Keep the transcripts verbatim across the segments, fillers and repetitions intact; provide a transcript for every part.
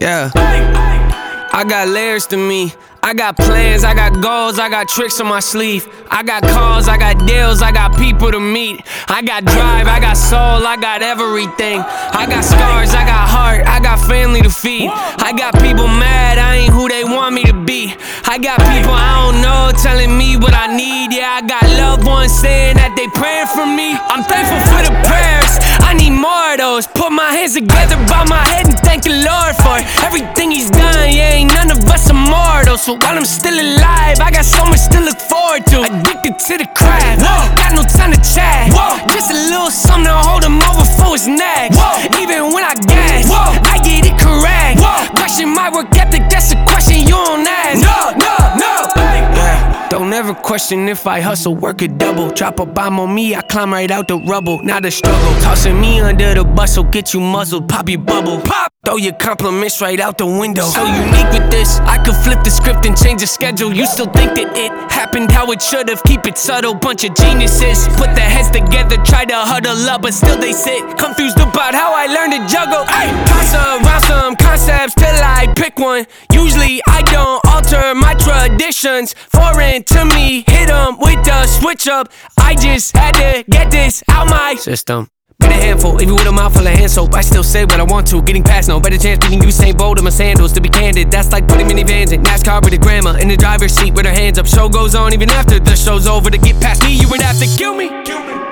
Yeah. I got layers to me. I got plans, I got goals, I got tricks on my sleeve. I got calls, I got deals, I got people to meet. I got drive, I got soul, I got everything. I got scars, I got heart, I got family to feed. I got people mad, I ain't who they want me to be. I got people I don't know telling me what I need. Yeah, I got loved ones saying that they praying for me. I'm thankful for the prayers, I need more of those. Put my hands together by my head and thank the Lord for everything He's done. Yeah, ain't none of us immortal, so while I'm still alive, I got so much to look forward to. Addicted to the craft, got no time to chat. Whoa. Just a little something to hold him over for his neck. Whoa. Even when I gas, Whoa. I get it correct. Whoa. Question my work ethic, that's a question you don't ask. No, no, no. Yeah. Don't ever question if I hustle, work a double. Drop a bomb on me, I climb right out the rubble. Not a struggle, tossing me under the bus, so get you muzzled. Pop your bubble, pop. Throw your compliments right out the window. So unique with this, I could flip the script and change the schedule. You still think that it happened how it should've. Keep it subtle, bunch of geniuses. Put their heads together, try to huddle up, but still they sit confused about how I learned to juggle. Ay, toss around some concepts till I pick one. Usually I don't alter my traditions. Foreign to me, hit them with the switch up. I just had to get this out my system. Been a handful, even with a mouth full of hand soap. I still say what I want to, getting past no better chance beating Usain Bolt in my sandals. To be candid, that's like putting minivans in NASCAR with a grandma in the driver's seat with her hands up. Show goes on even after the show's over. To get past me, you would have to kill me. Kill me.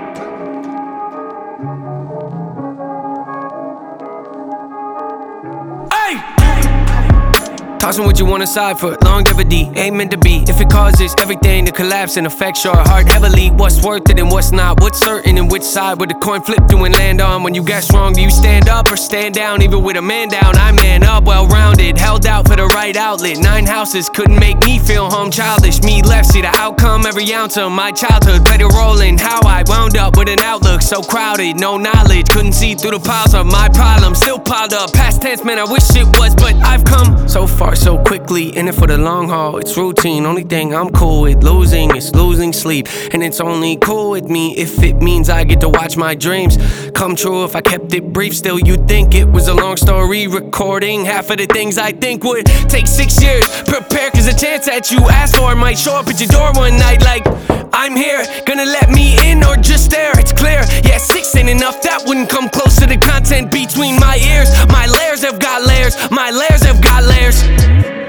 Tossing what you want aside for longevity, ain't meant to be. If it causes everything to collapse and affects your heart heavily, what's worth it and what's not? What's certain and which side would the coin flip to and land on? When you get strong, do you stand up or stand down? Even with a man down, I man up, well-rounded. Held out for the right outlet. Nine houses couldn't make me feel home. Childish, me left, see the outcome every ounce of my childhood. Ready rolling, how I wound up with an outlook so crowded. No knowledge, couldn't see through the piles of my problems. Still piled up, past tense, man, I wish it was, but I've come so far so quickly, in it for the long haul. It's routine, only thing I'm cool with losing is losing sleep. And it's only cool with me if it means I get to watch my dreams come true. If I kept it brief, still you'd think it was a long story. Recording half of the things I think would take six years. Prepare, cause the chance that you asked for might show up at your door one night like I'm here, gonna let me in or just stare. It's clear, yeah, six ain't enough, that wouldn't come close to the content between my ears. My layers have got layers, my layers have got layers.